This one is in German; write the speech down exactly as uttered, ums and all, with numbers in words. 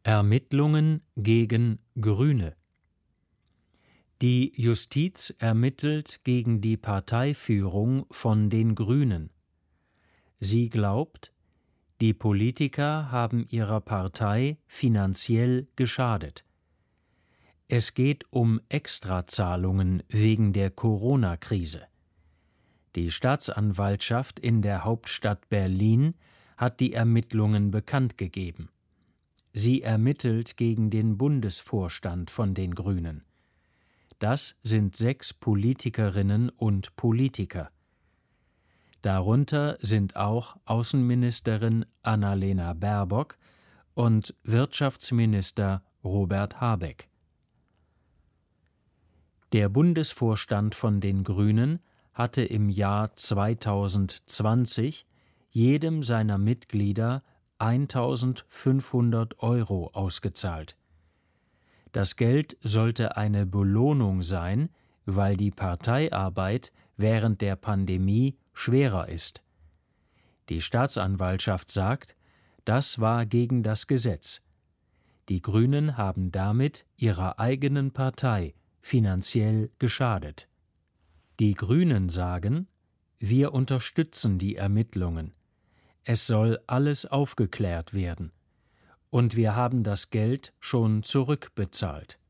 Ermittlungen gegen Grüne. Die Justiz ermittelt gegen die Parteiführung von den Grünen. Sie glaubt, die Politiker haben ihrer Partei finanziell geschadet. Es geht um Extrazahlungen wegen der Corona-Krise. Die Staatsanwaltschaft in der Hauptstadt Berlin hat die Ermittlungen bekannt gegeben. Sie ermittelt gegen den Bundesvorstand von den Grünen. Das sind sechs Politikerinnen und Politiker. Darunter sind auch Außenministerin Annalena Baerbock und Wirtschaftsminister Robert Habeck. Der Bundesvorstand von den Grünen hatte im Jahr zweitausendzwanzig jedem seiner Mitglieder eintausendfünfhundert Euro ausgezahlt. Das Geld sollte eine Belohnung sein, weil die Parteiarbeit während der Pandemie schwerer ist. Die Staatsanwaltschaft sagt, das war gegen das Gesetz. Die Grünen haben damit ihrer eigenen Partei finanziell geschadet. Die Grünen sagen, wir unterstützen die Ermittlungen. Es soll alles aufgeklärt werden. Und wir haben das Geld schon zurückbezahlt.